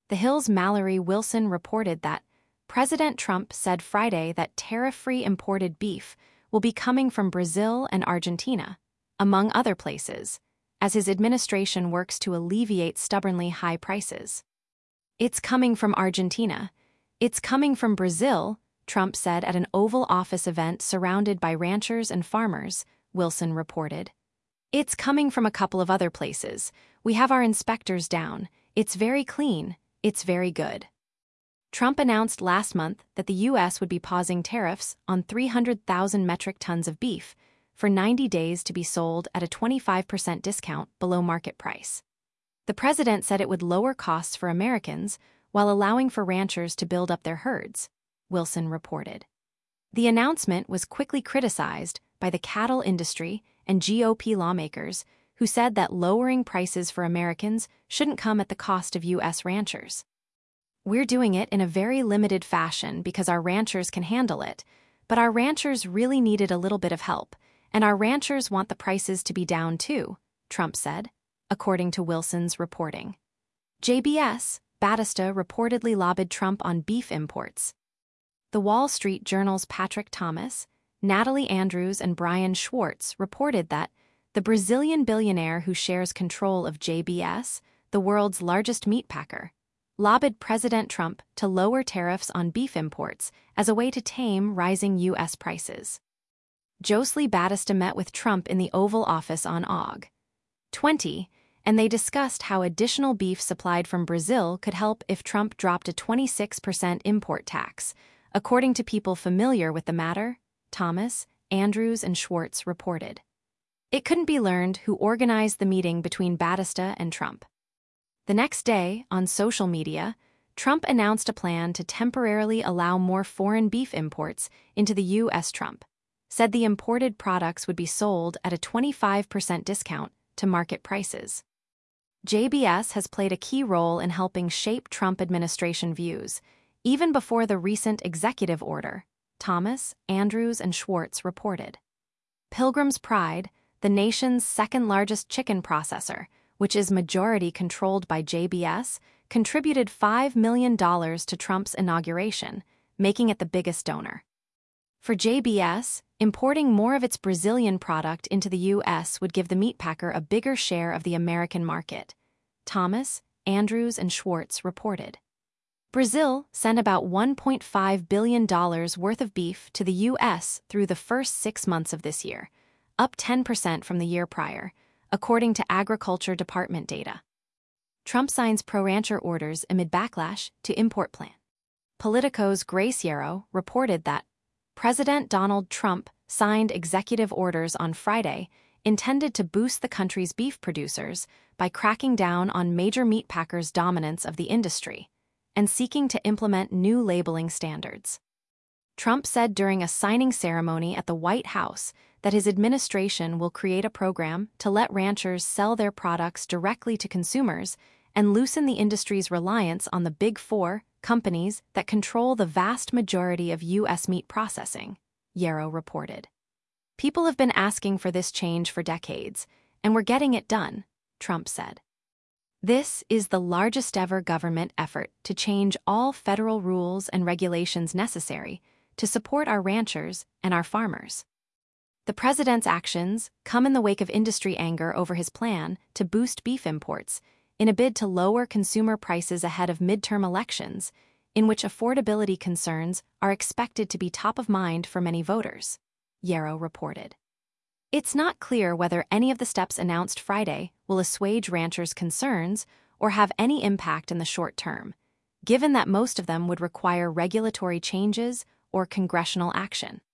The Hill's Mallory Wilson reported that President Trump said Friday that tariff-free imported beef will be coming from Brazil and Argentina, among other places, as his administration works to alleviate stubbornly high prices. "It's coming from Argentina. It's coming from Brazil," Trump said at an Oval Office event surrounded by ranchers and farmers, Wilson reported. "It's coming from a couple of other places. We have our inspectors down. It's very clean. It's very good." Trump announced last month that the U.S. would be pausing tariffs on 300,000 metric tons of beef for 90 days to be sold at a 25% discount below market price. The president said it would lower costs for Americans while allowing for ranchers to build up their herds, Wilson reported. The announcement was quickly criticized by the cattle industry and GOP lawmakers who said that lowering prices for Americans shouldn't come at the cost of U.S. ranchers. "We're doing it in a very limited fashion because our ranchers can handle it, but our ranchers really needed a little bit of help, and our ranchers want the prices to be down too," Trump said, according to Wilson's reporting. JBS, Batista reportedly lobbied Trump on beef imports. The Wall Street Journal's Patrick Thomas, Natalie Andrews, and Brian Schwartz reported that the Brazilian billionaire who shares control of JBS, the world's largest meat packer, lobbied President Trump to lower tariffs on beef imports as a way to tame rising U.S. prices. Jocelyn Batista met with Trump in the Oval Office on Aug. 20, and they discussed how additional beef supplied from Brazil could help if Trump dropped a 26% import tax, according to people familiar with the matter, Thomas, Andrews, and Schwartz reported. It couldn't be learned who organized the meeting between Batista and Trump. The next day, on social media, Trump announced a plan to temporarily allow more foreign beef imports into the U.S. Trump said the imported products would be sold at a 25% discount to market prices. JBS has played a key role in helping shape Trump administration views, even before the recent executive order, Thomas, Andrews, and Schwartz reported. Pilgrim's Pride, the nation's second-largest chicken processor, which is majority controlled by JBS, contributed $5 million to Trump's inauguration, making it the biggest donor. For JBS, importing more of its Brazilian product into the U.S. would give the meatpacker a bigger share of the American market, Thomas, Andrews, and Schwartz reported. Brazil sent about $1.5 billion worth of beef to the U.S. through the first 6 months of this year, up 10% from the year prior, according to Agriculture Department data. Trump signs pro-rancher orders amid backlash to import plan. Politico's Grace Yarrow reported that President Donald Trump signed executive orders on Friday intended to boost the country's beef producers by cracking down on major meatpackers' dominance of the industry and seeking to implement new labeling standards. Trump said during a signing ceremony at the White House that his administration will create a program to let ranchers sell their products directly to consumers and loosen the industry's reliance on the Big Four companies that control the vast majority of U.S. meat processing, Yarrow reported. "People have been asking for this change for decades, and we're getting it done," Trump said. "This is the largest ever government effort to change all federal rules and regulations necessary to support our ranchers and our farmers." The president's actions come in the wake of industry anger over his plan to boost beef imports in a bid to lower consumer prices ahead of midterm elections, in which affordability concerns are expected to be top of mind for many voters, Yarrow reported. It's not clear whether any of the steps announced Friday will assuage ranchers' concerns or have any impact in the short term, given that most of them would require regulatory changes or congressional action.